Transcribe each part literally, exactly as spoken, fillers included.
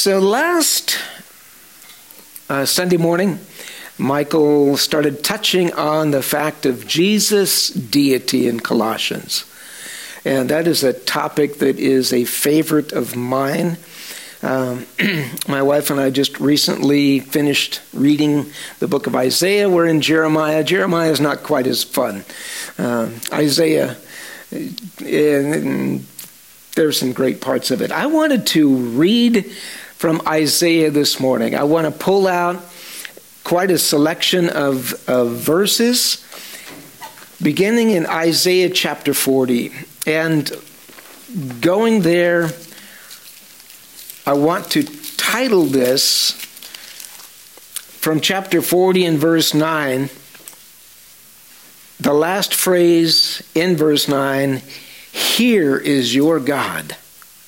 So last uh, Sunday morning, Michael started touching on the fact of Jesus' deity in Colossians. And that is a topic that is a favorite of mine. Um, my wife and I just recently finished reading the book of Isaiah. We're in Jeremiah. Jeremiah is not quite as fun. Um, Isaiah, and there's some great parts of it. I wanted to read from Isaiah this morning. I want to pull out quite a selection of, of verses, beginning in Isaiah chapter forty. And going there, I want to title this from chapter forty and verse nine, the last phrase in verse nine, "Here is your God."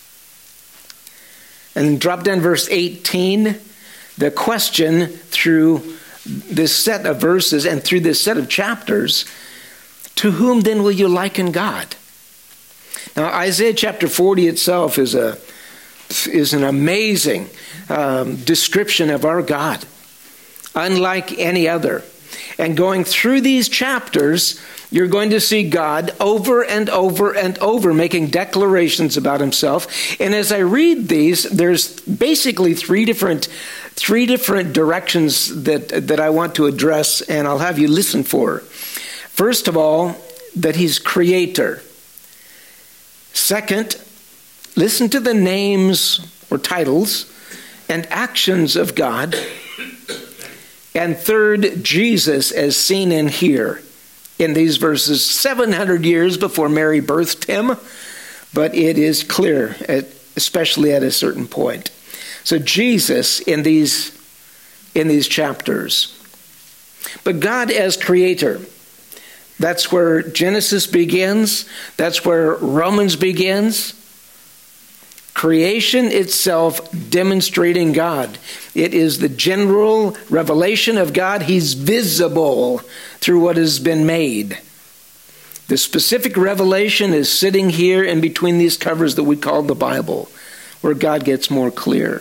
And drop down verse eighteen, the question through this set of verses and through this set of chapters, to whom then will you liken God? Now, Isaiah chapter forty itself is a is an amazing um, description of our God, unlike any other. And going through these chapters, you're going to see God over and over and over making declarations about himself. And as I read these, there's basically three different three different directions that, that I want to address, and I'll have you listen for. First of all, that he's creator. Second, listen to the names or titles and actions of God. And third, Jesus as seen in here in these verses, seven hundred years before Mary birthed him, but it is clear, at, especially at a certain point. So Jesus in these, in these chapters. But God as creator, that's where Genesis begins. That's where Romans begins. Creation itself demonstrating God. It is the general revelation of God. He's visible through what has been made. The specific revelation is sitting here in between these covers that we call the Bible, where God gets more clear.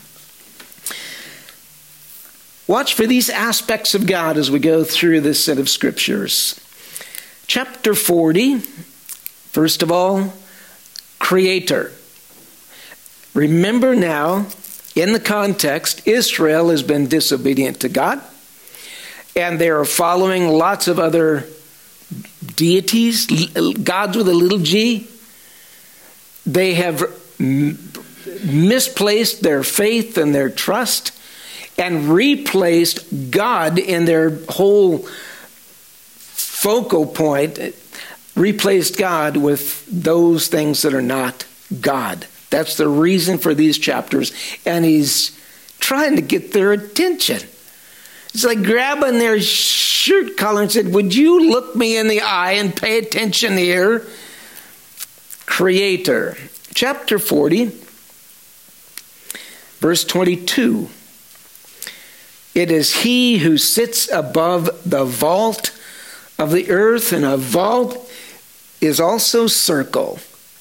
Watch for these aspects of God as we go through this set of scriptures. Chapter forty, first of all, creator. Remember now, in the context, Israel has been disobedient to God, and they are following lots of other deities, gods with a little g. They have misplaced their faith and their trust and replaced God in their whole focal point, replaced God with those things that are not God. That's the reason for these chapters. And he's trying to get their attention. It's like grabbing their shirt collar and said, would you look me in the eye and pay attention here? Creator. Chapter forty, verse twenty-two. It is he who sits above the vault of the earth, and a vault is also circle.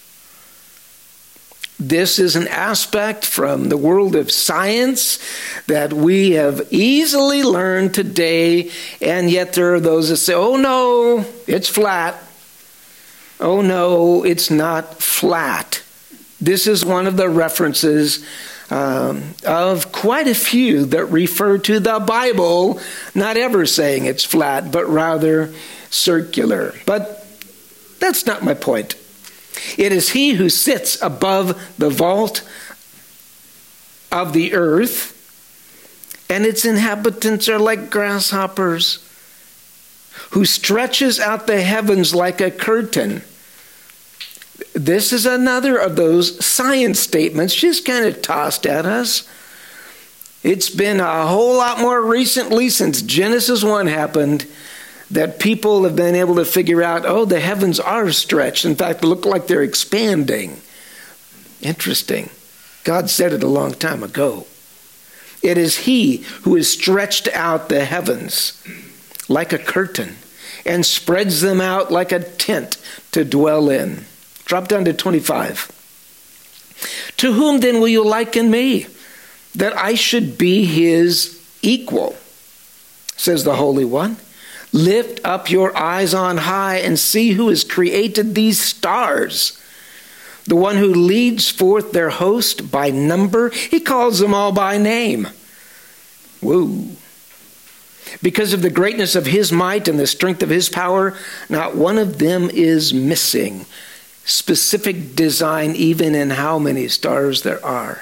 This is an aspect from the world of science that we have easily learned today, and yet there are those that say, oh no, it's flat. Oh no, it's not flat. This is one of the references um, of quite a few that refer to the Bible not ever saying it's flat, but rather circular. But that's not my point. It is he who sits above the vault of the earth, and its inhabitants are like grasshoppers, who stretches out the heavens like a curtain. This is another of those science statements just kind of tossed at us. It's been a whole lot more recently since Genesis one happened that people have been able to figure out, oh, the heavens are stretched. In fact, they look like they're expanding. Interesting. God said it a long time ago. It is he who has stretched out the heavens like a curtain and spreads them out like a tent to dwell in. Drop down to twenty-five. To whom then will you liken me? that I should be his equal, says the Holy One. Lift up your eyes on high and see who has created these stars. The one who leads forth their host by number, he calls them all by name. Woo. Because of the greatness of his might and the strength of his power, not one of them is missing. Specific design even in how many stars there are.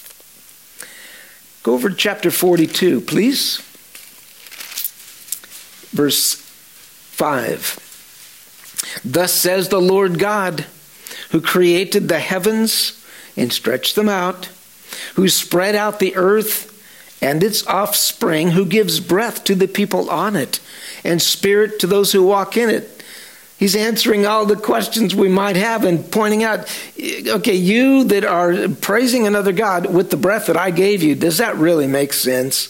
Go over to chapter forty-two, please. Verse five. Thus says the Lord God, who created the heavens and stretched them out, who spread out the earth and its offspring, who gives breath to the people on it and spirit to those who walk in it. He's answering all the questions we might have and pointing out, okay, you that are praising another God with the breath that I gave you, does that really make sense?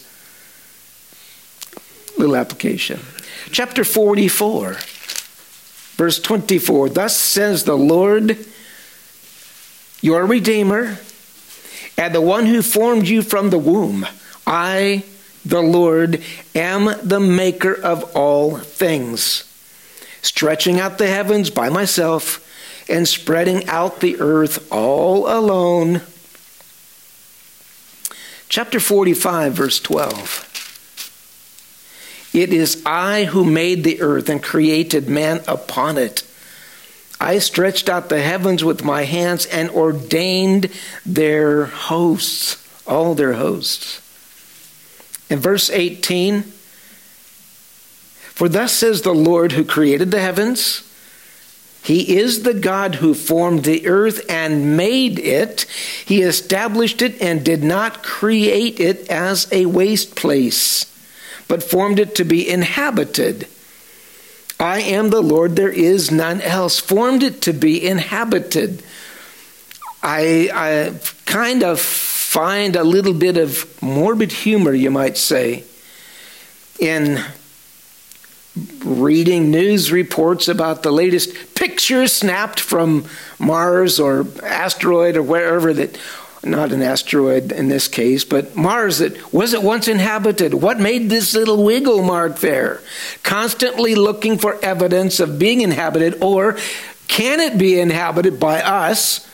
Little application. Chapter forty-four, verse twenty-four. Thus says the Lord, your Redeemer, and the one who formed you from the womb. I, the Lord, am the maker of all things, stretching out the heavens by myself and spreading out the earth all alone. Chapter forty-five, verse twelve. It is I who made the earth and created man upon it. I stretched out the heavens with my hands and ordained their hosts, all their hosts. In verse eighteen, for thus says the Lord who created the heavens, he is the God who formed the earth and made it. He established it and did not create it as a waste place, but formed it to be inhabited. I am the Lord, there is none else. Formed it to be inhabited. I, I kind of find a little bit of morbid humor, you might say, in reading news reports about the latest pictures snapped from Mars or asteroid or wherever that, not an asteroid in this case, but Mars that was it once inhabited. What made this little wiggle mark there? Constantly looking for evidence of being inhabited, or can it be inhabited by us?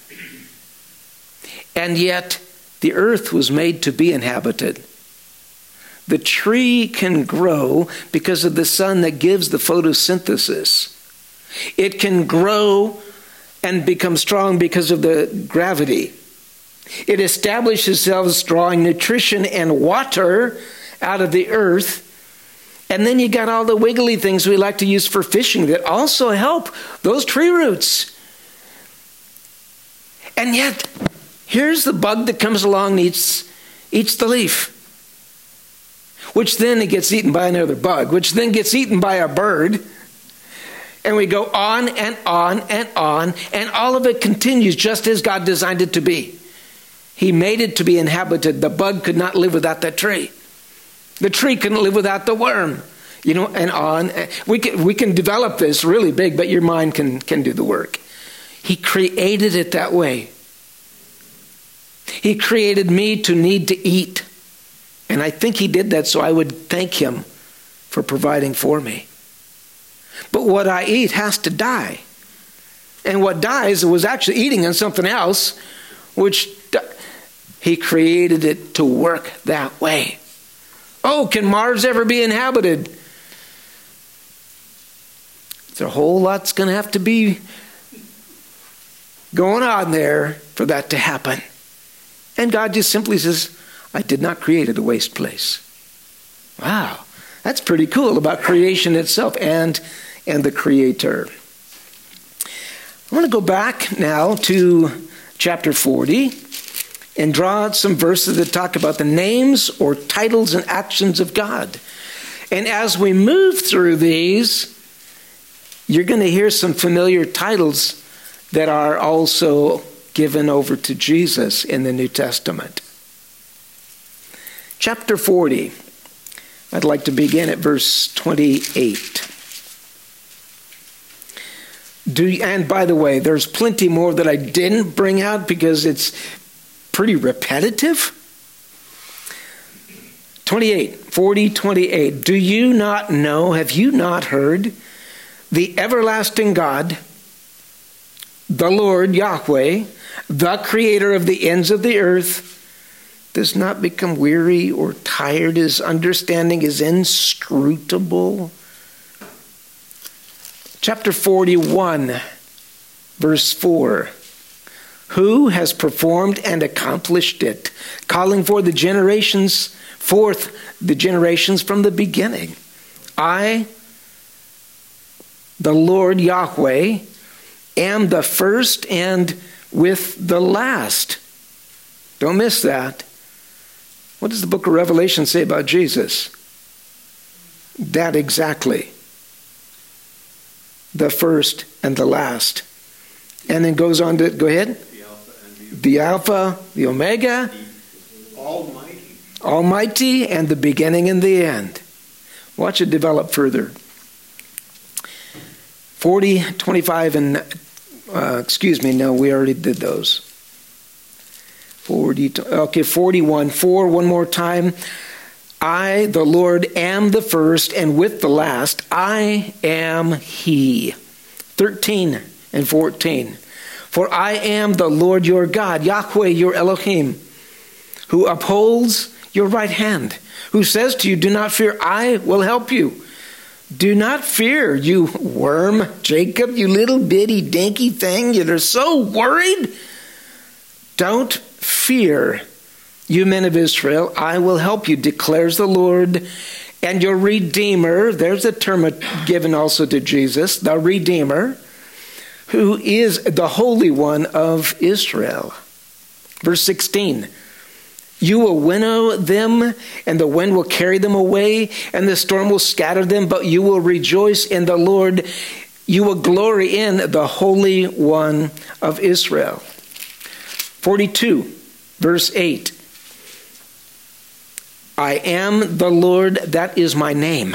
And yet the earth was made to be inhabited. The tree can grow because of the sun that gives the photosynthesis. It can grow and become strong because of the gravity. It establishes itself drawing nutrition and water out of the earth. And then you got all the wiggly things we like to use for fishing that also help those tree roots. And yet, here's the bug that comes along and eats, eats the leaf, which then it gets eaten by another bug, which then gets eaten by a bird. And we go on and on and on, and all of it continues just as God designed it to be. He made it to be inhabited. The bug could not live without that tree. The tree couldn't live without the worm. You know, and on. We can, we can develop this really big, but your mind can, can do the work. He created it that way. He created me to need to eat. And I think he did that so I would thank him for providing for me. But what I eat has to die. And what dies was actually eating on something else, which he created it to work that way. Oh, can Mars ever be inhabited? There's a whole lot's going to have to be going on there for that to happen. And God just simply says, I did not create a waste place. Wow, that's pretty cool about creation itself and, and the Creator. I want to go back now to chapter forty and draw out some verses that talk about the names or titles and actions of God. And as we move through these, you're going to hear some familiar titles that are also given over to Jesus in the New Testament. Chapter forty, I'd like to begin at verse twenty-eight. Do, and by the way, there's plenty more that I didn't bring out because it's pretty repetitive. twenty-eight, forty, twenty-eight. Do you not know, have you not heard, the everlasting God, the Lord Yahweh, the creator of the ends of the earth, does not become weary or tired. His understanding is inscrutable. Chapter forty-one, verse four. Who has performed and accomplished it, calling for the generations, forth the generations from the beginning? I, the Lord Yahweh, am the first and with the last. Don't miss that. What does the book of Revelation say about Jesus? That exactly. The first and the last. And then goes on to, go ahead. The Alpha and the, the Alpha, the Omega. the Almighty. Almighty and the beginning and the end. Watch it develop further. forty, twenty-five, and, uh, excuse me, no, we already did those. forty, okay, forty-one, four, one more time. I, the Lord, am the first, and with the last, I am He. thirteen and fourteen. For I am the Lord your God, Yahweh your Elohim, who upholds your right hand, who says to you, do not fear, I will help you. Do not fear, you worm, Jacob, you little bitty dinky thing. You're so worried. Don't fear, you men of Israel. I will help you, declares the Lord. And your Redeemer, there's a term given also to Jesus, the Redeemer, who is the Holy One of Israel. Verse sixteen. You will winnow them, and the wind will carry them away, and the storm will scatter them, but you will rejoice in the Lord. You will glory in the Holy One of Israel. forty-two, verse eight. I am the Lord, that is my name.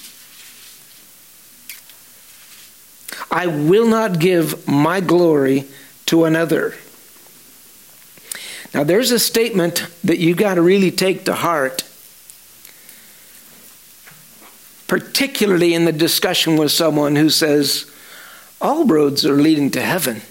I will not give my glory to another. Now there's a statement that you got to really take to heart, particularly in the discussion with someone who says, all roads are leading to heaven.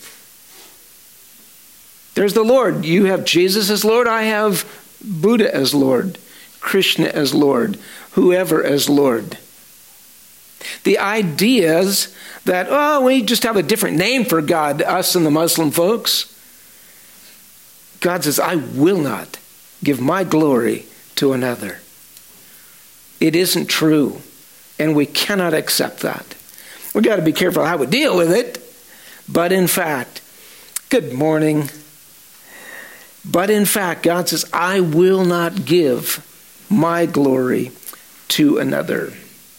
There's the Lord. You have Jesus as Lord. I have Buddha as Lord, Krishna as Lord, whoever as Lord. The ideas that, oh, we just have a different name for God, us and the Muslim folks. God says, I will not give my glory to another. It isn't true, and we cannot accept that. We've got to be careful how we deal with it. But in fact, good morning. But in fact, God says, I will not give my glory to another.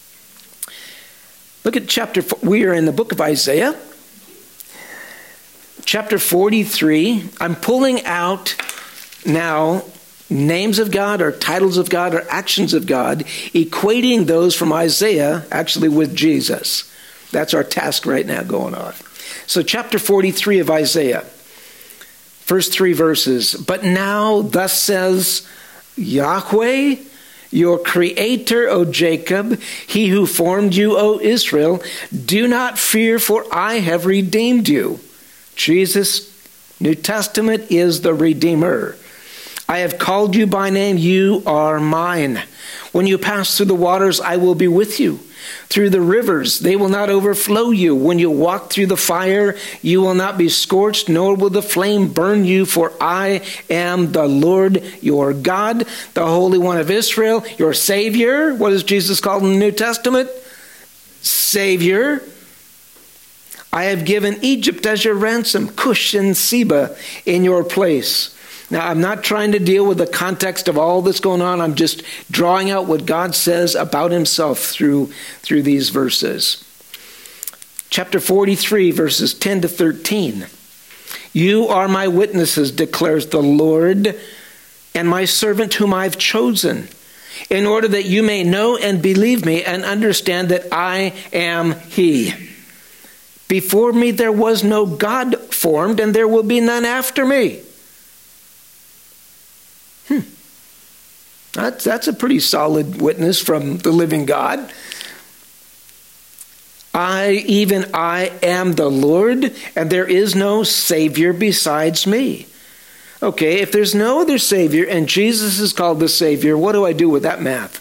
Look at chapter, we are in the book of Isaiah. Chapter forty-three, I'm pulling out now names of God or titles of God or actions of God, equating those from Isaiah actually with Jesus. That's our task right now going on. So chapter forty-three of Isaiah, first three verses. But now thus says Yahweh, your creator, O Jacob, he who formed you, O Israel, do not fear, for I have redeemed you. Jesus, New Testament, is the Redeemer. I have called you by name, you are mine. When you pass through the waters, I will be with you. Through the rivers, they will not overflow you. When you walk through the fire, you will not be scorched, nor will the flame burn you, for I am the Lord your God, the Holy One of Israel, your Savior. What is Jesus called in the New Testament? Savior. I have given Egypt as your ransom, Cush and Seba in your place. Now, I'm not trying to deal with the context of all that's going on. I'm just drawing out what God says about himself through, through these verses. Chapter forty-three, verses ten to thirteen. You are my witnesses, declares the Lord, and my servant whom I've chosen, in order that you may know and believe me and understand that I am he. Before me there was no God formed, and there will be none after me. Hmm. That's, that's a pretty solid witness from the living God. I, even I, am the Lord, and there is no Savior besides me. Okay, if there's no other Savior, and Jesus is called the Savior, what do I do with that math?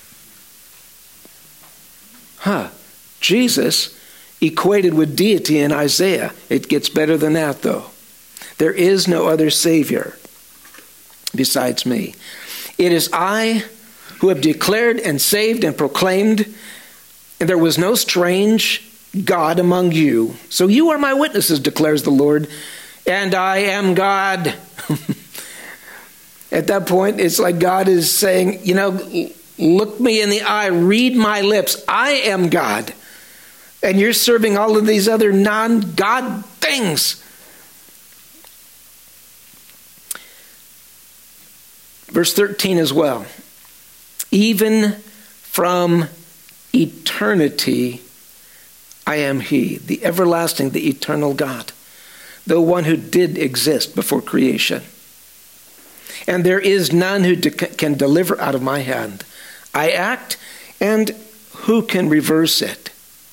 Huh. Jesus equated with deity in Isaiah. It gets better than that, though. There is no other Savior besides me. It is I who have declared and saved and proclaimed, and there was no strange God among you. So you are my witnesses, declares the Lord, and I am God. At that point, it's like God is saying, you know, look me in the eye, read my lips. I am God. And you're serving all of these other non-God things. Verse thirteen as well. Even from eternity, I am He, the everlasting, the eternal God, the one who did exist before creation. And there is none who de- can deliver out of my hand. I act, and who can reverse it?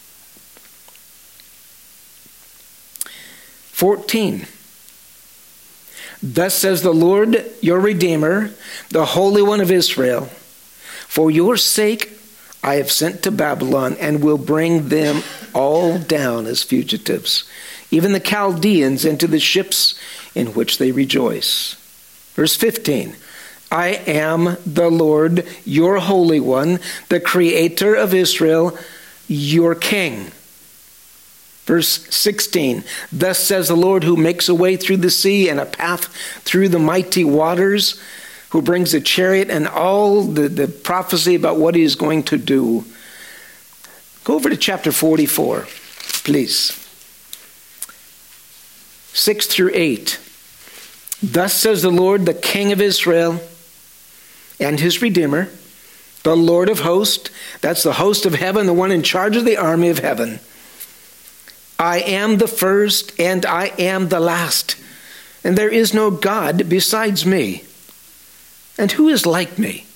fourteen. Thus says the Lord, your Redeemer, the Holy One of Israel, for your sake I have sent to Babylon and will bring them all down as fugitives, even the Chaldeans into the ships in which they rejoice. Verse fifteen, I am the Lord, your Holy One, the Creator of Israel, your King. Verse sixteen, thus says the Lord who makes a way through the sea and a path through the mighty waters, who brings a chariot and all the, the prophecy about what he is going to do. Go over to chapter forty-four, please. six through eight. Thus says the Lord, the King of Israel and his Redeemer, the Lord of hosts, that's the host of heaven, the one in charge of the army of heaven. I am the first and I am the last, and there is no God besides me. And who is like me?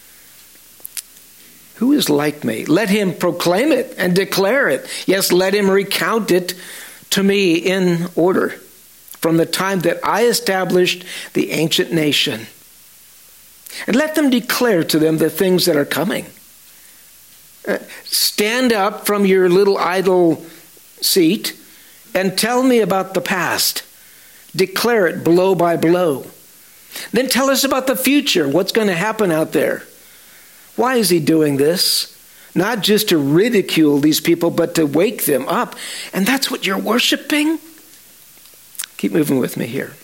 Who is like me? Let him proclaim it and declare it. Yes, let him recount it to me in order from the time that I established the ancient nation. And let them declare to them the things that are coming. Uh, stand up from your little idle seat and tell me about the past. Declare it blow by blow. Then tell us about the future. What's going to happen out there? Why is he doing this? Not just to ridicule these people, but to wake them up. And that's what you're worshiping? Keep moving with me here.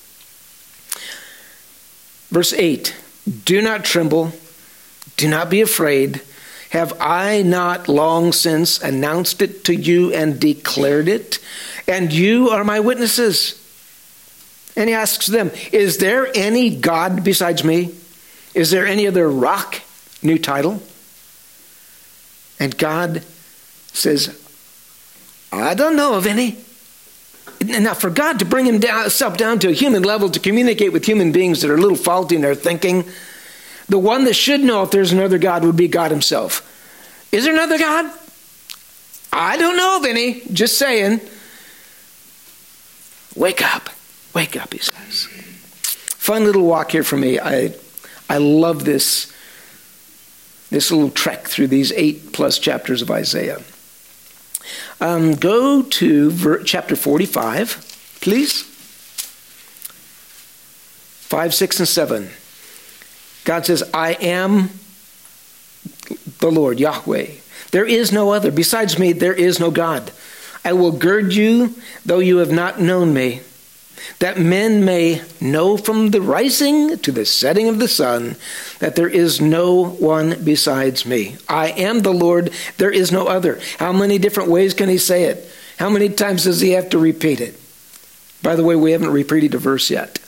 Verse eight. Do not tremble. Do not be afraid. Have I not long since announced it to you and declared it? And you are my witnesses. And he asks them, is there any God besides me? Is there any other rock? New title. And God says, I don't know of any. Now for God to bring himself down to a human level to communicate with human beings that are a little faulty in their thinking, the one that should know if there's another God would be God himself. Is there another God? I don't know of any. Just saying. Wake up. Wake up, he says. Fun little walk here for me. I I love this, this little trek through these eight plus chapters of Isaiah. Um, go to ver- chapter forty-five, please. Five, six, and seven. God says, I am the Lord, Yahweh. There is no other. Besides me, there is no God. I will gird you, though you have not known me, that men may know from the rising to the setting of the sun that there is no one besides me. I am the Lord, there is no other. How many different ways can he say it? How many times does he have to repeat it? By the way, we haven't repeated a verse yet.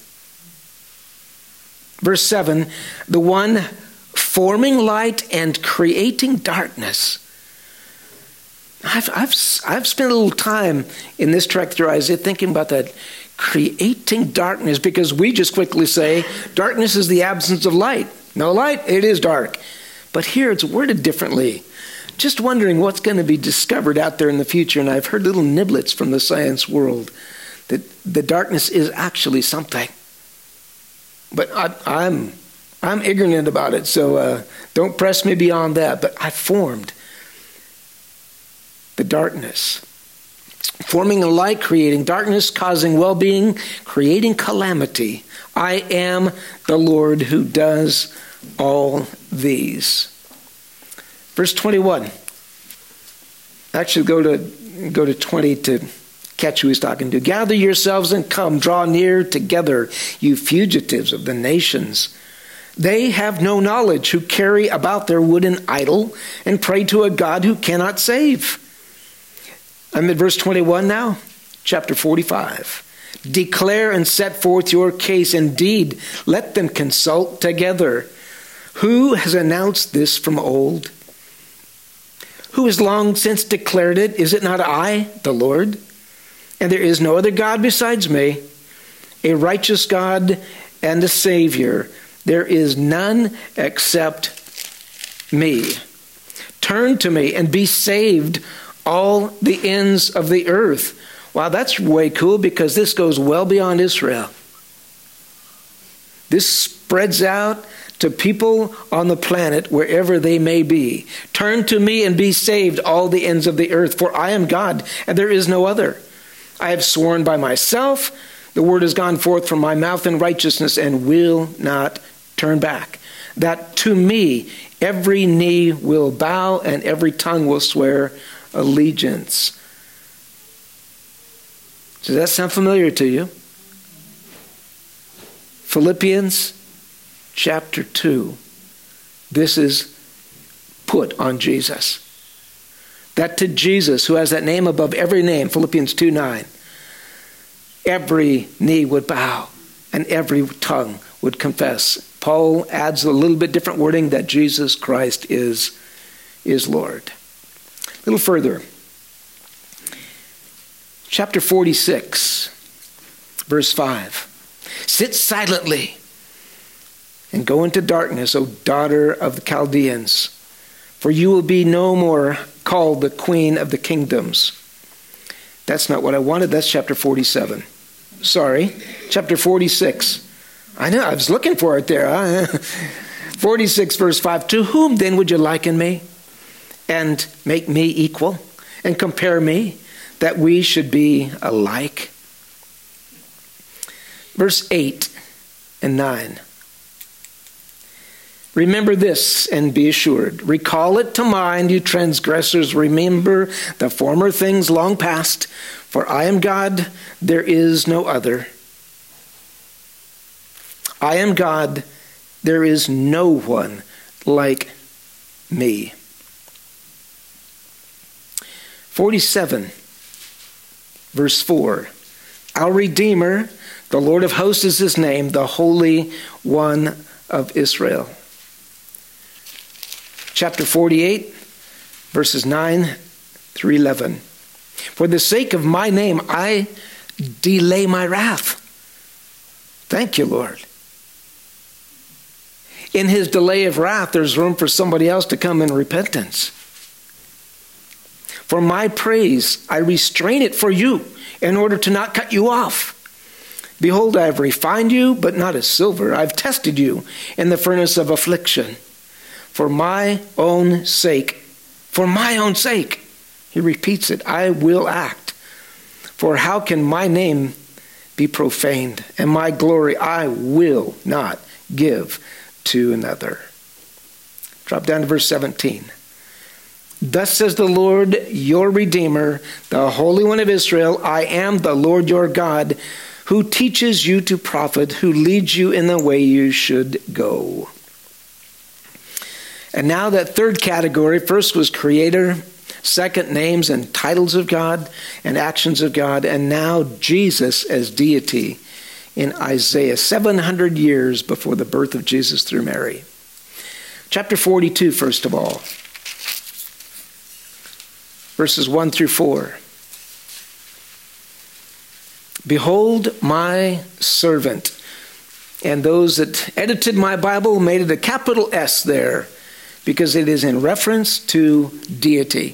Verse seven, the one forming light and creating darkness. I've, I've, I've spent a little time in this trek through Isaiah thinking about that. Creating darkness, because we just quickly say darkness is the absence of light. No light, it is dark. But here it's worded differently. Just wondering what's going to be discovered out there in the future. And I've heard little niblets from the science world that the darkness is actually something. But I, I'm I'm ignorant about it, so uh, don't press me beyond that. But I formed the darkness. Forming a light, creating darkness, causing well-being, creating calamity. I am the Lord who does all these. Verse twenty-one. Actually, go to go to twenty to catch who he's talking to. Gather yourselves and come, draw near together, you fugitives of the nations. They have no knowledge who carry about their wooden idol and pray to a God who cannot save. I'm at verse twenty-one now, chapter forty-five. Declare and set forth your case. Indeed, let them consult together. Who has announced this from old? Who has long since declared it? Is it not I, the Lord? And there is no other God besides me, a righteous God and a Savior. There is none except me. Turn to me and be saved, all the ends of the earth. Wow, that's way cool because this goes well beyond Israel. This spreads out to people on the planet wherever they may be. Turn to me and be saved, all the ends of the earth, for I am God and there is no other. I have sworn by myself, the word has gone forth from my mouth in righteousness and will not turn back. That to me every knee will bow and every tongue will swear allegiance. Does that sound familiar to you? Philippians chapter two. This is put on Jesus. That to Jesus, who has that name above every name, Philippians two nine, every knee would bow and every tongue would confess. Paul adds a little bit different wording that Jesus Christ is, is Lord. A little further. Chapter forty-six, verse five. Sit silently and go into darkness, O daughter of the Chaldeans, for you will be no more called the queen of the kingdoms. That's not what I wanted. That's chapter forty-seven. Sorry. Chapter forty-six. I know, I was looking for it there. forty-six, verse five. To whom then would you liken me and make me equal and compare me that we should be alike? Verse eight and nine. Remember this and be assured. Recall it to mind, you transgressors. Remember the former things long past. For I am God, there is no other. I am God, there is no one like me. forty-seven, verse four. Our Redeemer, the Lord of hosts is his name, the Holy One of Israel. Chapter forty-eight, verses nine through eleven. For the sake of my name, I delay my wrath. Thank you, Lord. In his delay of wrath, there's room for somebody else to come in repentance. For my praise, I restrain it for you in order to not cut you off. Behold, I have refined you, but not as silver. I've tested you in the furnace of affliction. For my own sake, for my own sake, he repeats it, I will act. For how can my name be profaned, and my glory I will not give to another. Drop down to verse seventeen. Thus says the Lord, your Redeemer, the Holy One of Israel, I am the Lord your God, who teaches you to profit, who leads you in the way you should go. And now that third category, first was creator, second names and titles of God and actions of God, and now Jesus as deity in Isaiah, seven hundred years before the birth of Jesus through Mary. Chapter forty-two, first of all, verses one through four. Behold my servant, And those that edited my Bible made it a capital S there because it is in reference to deity.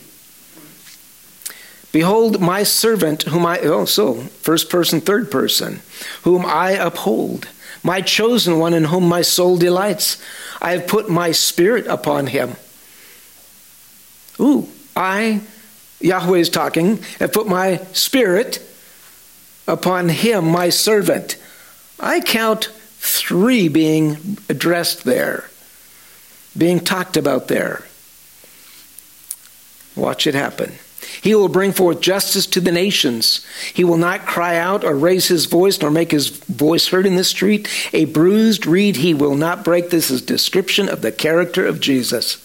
Behold, my servant, whom I, oh, so, first person, third person, whom I uphold, my chosen one in whom my soul delights. I have put my spirit upon him. Ooh, I, Yahweh is talking, have put my spirit upon him, my servant. I count three being addressed there, being talked about there. Watch it happen. He will bring forth justice to the nations. He will not cry out or raise his voice nor make his voice heard in the street. A bruised reed he will not break. This is a description of the character of Jesus.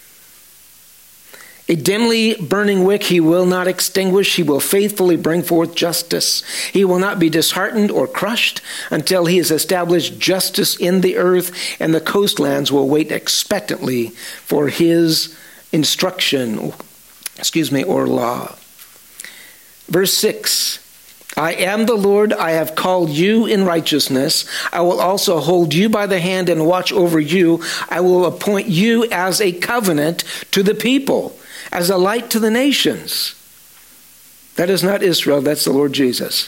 A dimly burning wick he will not extinguish. He will faithfully bring forth justice. He will not be disheartened or crushed until he has established justice in the earth, and the coastlands will wait expectantly for his instruction, excuse me, or law. Verse six, I am the Lord, I have called you in righteousness. I will also hold you by the hand and watch over you. I will appoint you as a covenant to the people, as a light to the nations. That is not Israel, that's the Lord Jesus.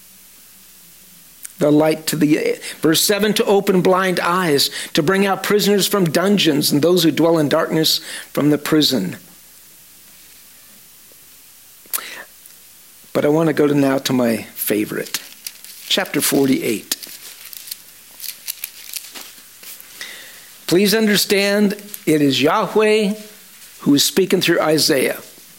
The light to the, verse seven, to open blind eyes, to bring out prisoners from dungeons and those who dwell in darkness from the prison. But I want to go to now to my favorite, chapter forty-eight. Please understand, it is Yahweh who is speaking through Isaiah.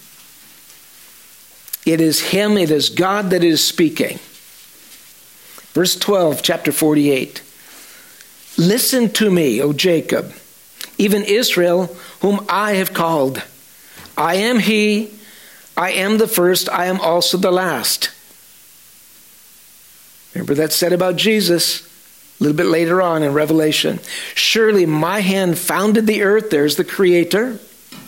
It is him, it is God that is speaking. Verse twelve, chapter forty-eight. Listen to me, O Jacob, even Israel, whom I have called. I am he, I am the first, I am also the last. Remember that said about Jesus a little bit later on in Revelation. Surely my hand founded the earth, there's the Creator.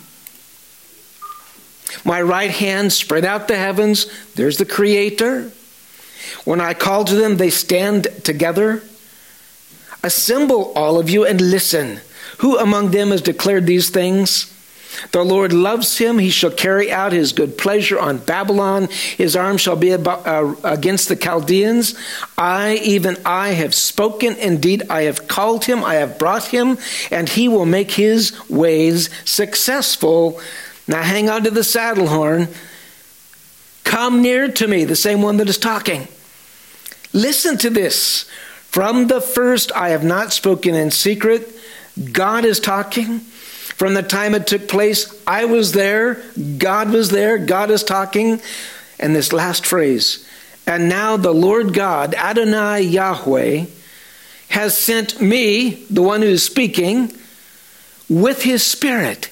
My right hand spread out the heavens, there's the Creator. When I call to them, they stand together. Assemble all of you and listen. Who among them has declared these things? The Lord loves him. He shall carry out his good pleasure on Babylon. His arm shall be about, uh, against the Chaldeans. I, even I, have spoken. Indeed, I have called him. I have brought him, and he will make his ways successful. Now hang on to the saddle horn. Come near to me, the same one that is talking. Listen to this. From the first, I have not spoken in secret. God is talking. From the time it took place, I was there. God was there. God is talking. And this last phrase, and now the Lord God, Adonai Yahweh, has sent me, the one who is speaking, with his Spirit.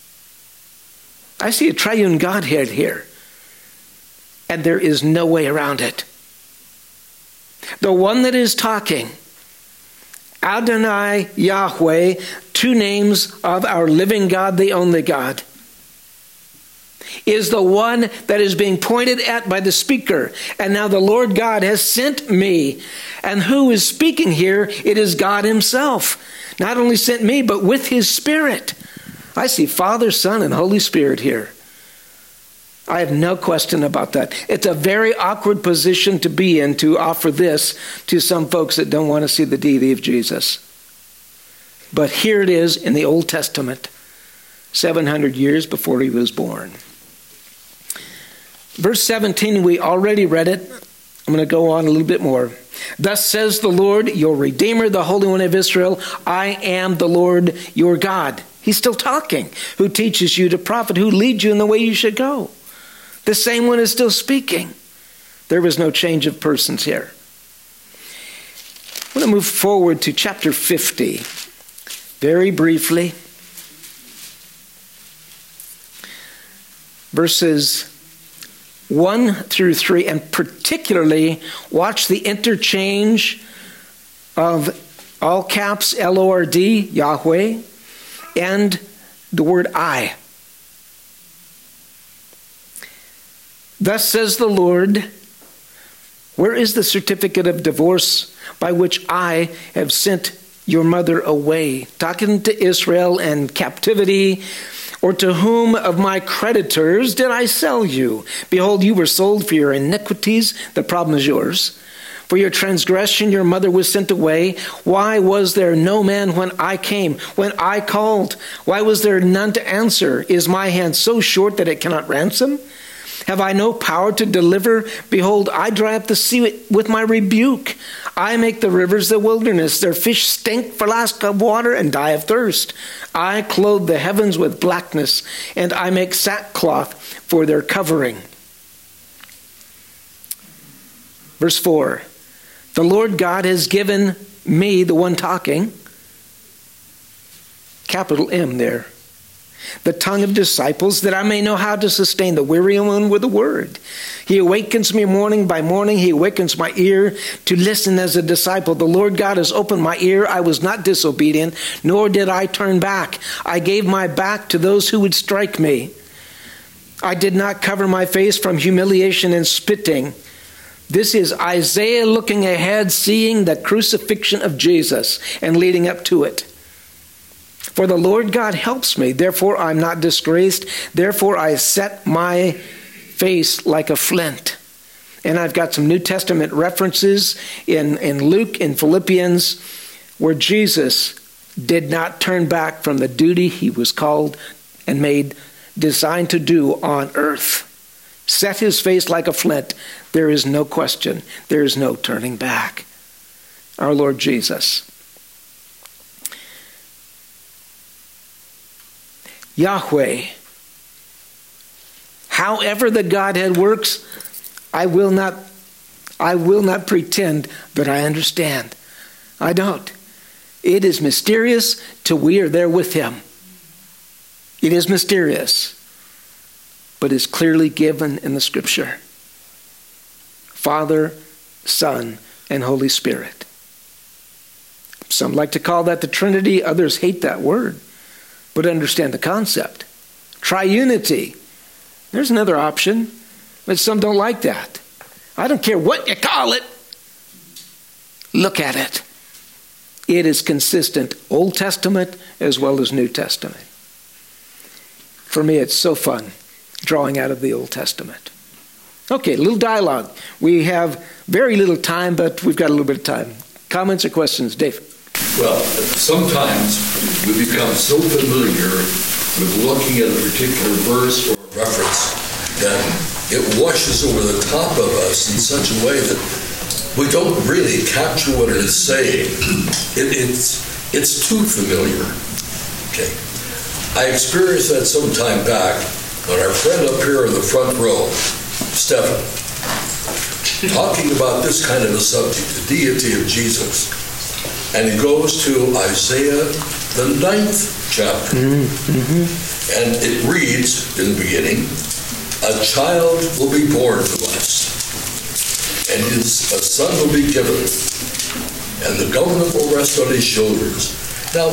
I see a triune Godhead here. And there is no way around it. The one that is talking, Adonai Yahweh, two names of our living God, the only God, is the one that is being pointed at by the speaker. And now the Lord God has sent me. And who is speaking here? It is God himself. Not only sent me, but with his Spirit. I see Father, Son, and Holy Spirit here. I have no question about that. It's a very awkward position to be in to offer this to some folks that don't want to see the deity of Jesus. But here it is in the Old Testament, seven hundred years before he was born. Verse seventeen, we already read it. I'm going to go on a little bit more. Thus says the Lord, your Redeemer, the Holy One of Israel, I am the Lord your God. He's still talking. Who teaches you to profit, who leads you in the way you should go. The same one is still speaking. There was no change of persons here. I want to move forward to chapter fifty. Very briefly. Verses one through three, and particularly watch the interchange of all caps L O R D, Yahweh, and the word I. Thus says the Lord, where is the certificate of divorce? by which I have sent your mother away. Talking to Israel and captivity. Or to whom of my creditors did I sell you? Behold, you were sold for your iniquities. The problem is yours. For your transgression, your mother was sent away. Why was there no man when I came, when I called? Why was there none to answer? Is my hand so short that it cannot ransom? Have I no power to deliver? Behold, I dry up the sea with my rebuke. I make the rivers the wilderness. Their fish stink for lack of water and die of thirst. I clothe the heavens with blackness, and I make sackcloth for their covering. Verse four. The Lord God has given me, the one talking, capital M there, the tongue of disciples, that I may know how to sustain the weary one with the word. He awakens me morning by morning. He awakens my ear to listen as a disciple. The Lord God has opened my ear. I was not disobedient, nor did I turn back. I gave my back to those who would strike me. I did not cover my face from humiliation and spitting. This is Isaiah looking ahead, seeing the crucifixion of Jesus and leading up to it. For the Lord God helps me, therefore I'm not disgraced. Therefore I set my face like a flint. And I've got some New Testament references in, in Luke, in Philippians, where Jesus did not turn back from the duty he was called and made, designed to do on earth. Set his face like a flint. There is no question. There is no turning back. Our Lord Jesus. Yahweh. However the Godhead works, I will not, I will not pretend that I understand. I don't. It is mysterious till we are there with him. It is mysterious, but is clearly given in the Scripture. Father, Son, and Holy Spirit. Some like to call that the Trinity. Others hate that word, but understand the concept. Triunity. There's another option, but some don't like that. I don't care what you call it. Look at it. It is consistent, Old Testament as well as New Testament. For me, it's so fun drawing out of the Old Testament. Okay, a little dialogue. We have very little time, but we've got a little bit of time. Comments or questions? Dave? Well, sometimes we become so familiar with looking at a particular verse or reference that it washes over the top of us in such a way that we don't really capture what it is saying. It, it's, it's too familiar. Okay. I experienced that some time back when our friend up here in the front row, Stephen, talking about this kind of a subject, the deity of Jesus. And he goes to Isaiah, the ninth chapter. Mm-hmm. And it reads in the beginning, a child will be born to us, and his, a son will be given, and the government will rest on his shoulders. Now,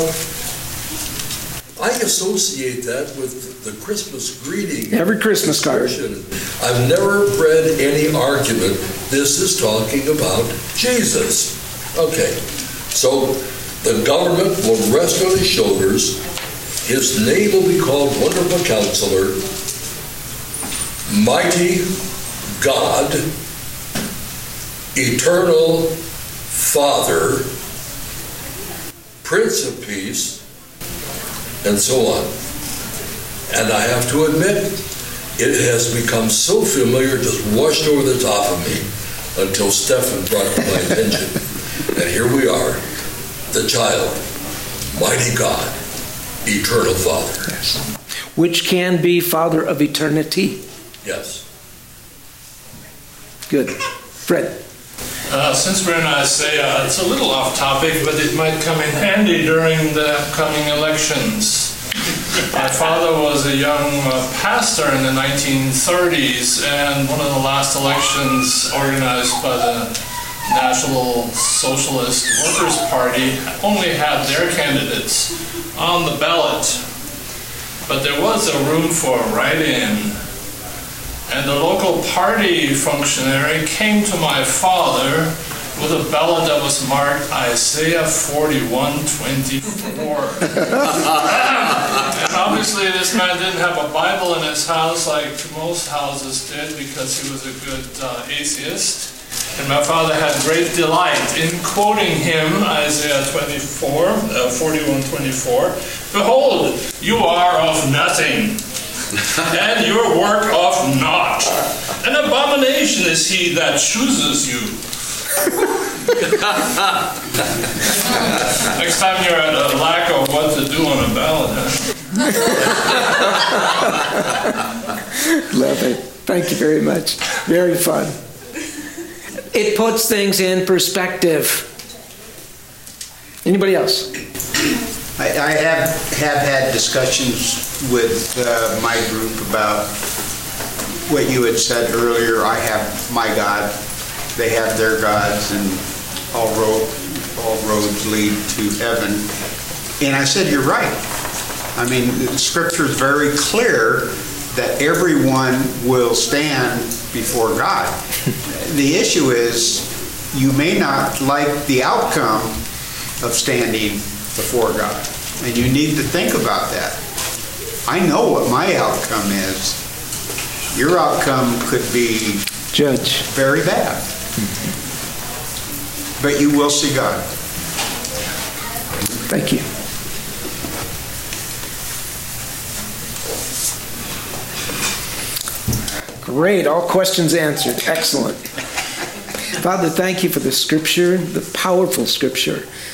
I associate that with the Christmas greeting. Every Christmas card. I've never read any argument. This is talking about Jesus. Okay, so the government will rest on his shoulders. His name will be called Wonderful Counselor, Mighty God, Eternal Father, Prince of Peace, and so on. And I have to admit, it has become so familiar, just washed over the top of me, until Stephen brought it to my attention. And here we are, the child, mighty God, eternal Father. Yes. Which can be Father of eternity. Yes. Good. Fred. Uh, since we're in Isaiah, it's a little off topic, but it might come in handy during the upcoming elections. My father was a young uh, pastor in the nineteen thirties, and one of the last elections organized by the National Socialist Workers' Party only had their candidates on the ballot, but there was a room for a write-in. And the local party functionary came to my father with a ballot that was marked Isaiah forty-one twenty-four. And obviously this man didn't have a Bible in his house like most houses did because he was a good uh, atheist. And my father had great delight in quoting him Isaiah twenty-four, uh, forty-one twenty-four. Behold, you are of nothing, and your work of naught. An abomination is he that chooses you. Next time you're at a lack of what to do on a ballot, huh? Love it. Thank you very much. Very fun. It puts things in perspective. Anybody else? I, I have have had discussions with uh, my group about what you had said earlier. I have my God, they have their gods, and all road all roads lead to heaven. And I said, you're right. I mean, the Scripture is very clear that everyone will stand before God. The issue is you may not like the outcome of standing before God, and you need to think about that. I know what my outcome is. Your outcome could be Judge. very bad, but you will see God. Thank you. Great. All questions answered. Excellent. Father, thank you for the Scripture, the powerful Scripture